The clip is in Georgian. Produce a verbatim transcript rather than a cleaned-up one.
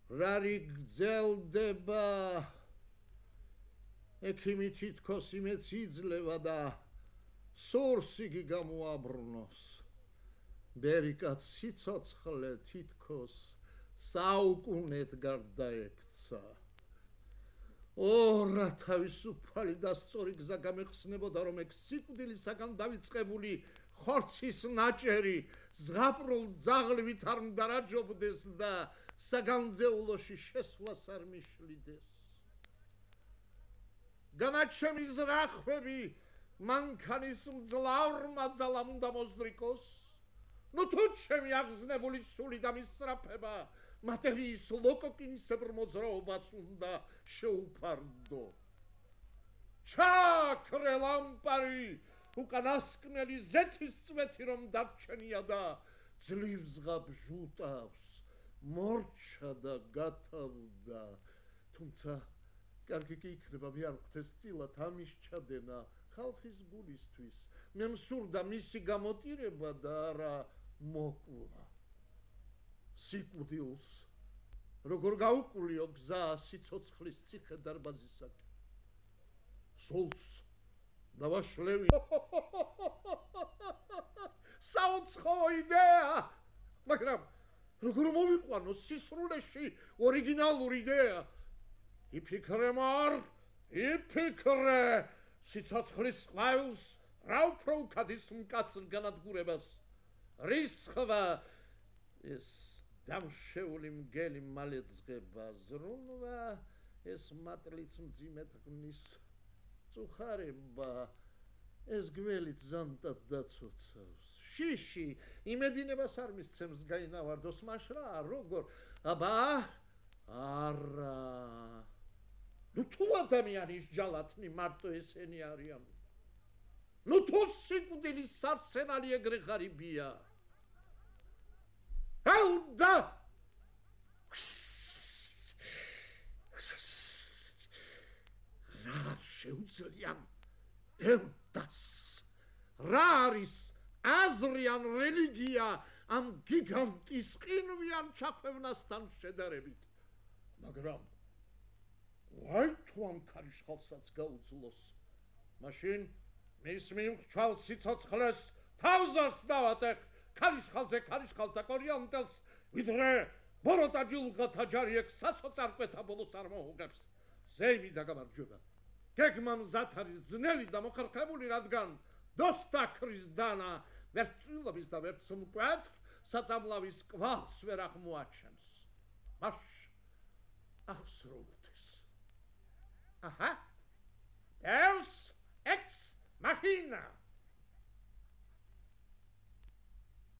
რარი გძელდება ექიმი თითქოს იმეც იძლევა და სურს იგი გამოაბრუნოს ბერიკაც სიცოცხლე თითქოს საუკუნედ გარდაექცა ო რა თავისუფალი და სწორი გზა გამეხსნებოდა რომ ეგ სიკვდილისაგან დავიწყებული ხორცის ნაჭერი ზღაპრულ ძაღლივით არ უნდა რაჯობდეს და საგანძეულოში შესვლას არ მიშლიდეს განაჩემი ზრახვები მანქანის მძლავრმა ძალამ უნდა მოძრიკოს ნუ თუ ჩემი აგზნებული სული და მისწრაფება მატერიის ლოკოკინისებრ მოძრაობას უნდა შეუფარდო ჩაქრე ლამპარი უკანასკნელი ზეთის წვეთი რომ დარჩენია და ძლივსღა ბჟუტავს მორჩა და გათავდა თუმცა კარგი კი იქნება მე არ ვხვდეს წილად ამის ჩადენა ხალხის გულისთვის მე მსურდა მისი გამოტირება და არა მოკვლა სიკვდილს როგორ გაუკვლიო გზა სიცოცხლის ციხე დარბაზისაკენ სულს დავაშლევი საუცხოო იდეა მაგრამ როგორ მოვიყვანო სისრულეში ორიგინალური იდეა იფიქრე მარ იფიქრე სიცოცხლის ყავილს რა უფრო უკადის მკაცრ განადგურებას რისხვა ეს დამშეული მგელი მალე ძღება ზრუნვა ეს მატლიც მძიმედ ღმის წუხარება ეს გველით ზანტად დაცოცავს შიში იმედინებას არ მისცემს გაინავარდოს მაშრა როგორ აბა არა ნუ თუ ადამიანის ჯალათნი მარტო ესენი არიან ნუ თუ სიკვდილის სარსენალი ეგრე ღარიბია ჰელდა რა შეუძლია ელდას რა არის აზრი ან რელიგია ამ გიგანტის ყინვიან ჩაქვევნასთან შედარებით მაგრამ ვაი თუ ამ ქარიშხალსაც გაუძლოს მაშინ მის მიმრჩევ სიცოცხლეს თავზარს დავატეხ ქარიშხალზე ქარიშხალს და კორიანდელს ვიდრე ბოროტა ჯილღათა ჯარი ეგ სასოწარკვეთა ბოლოს არ მოუღებს ზეიმი და გამარჯვება გეგმა მზად არის ძნელი და მოხერხებული რადგან დოსტაქრის დანა ვერც წილობის და ვერც მკვეთრ საწამლავის კვალს ვერ აღმოაჩენს მაშ აღსრულდეს აჰა Deus ex machina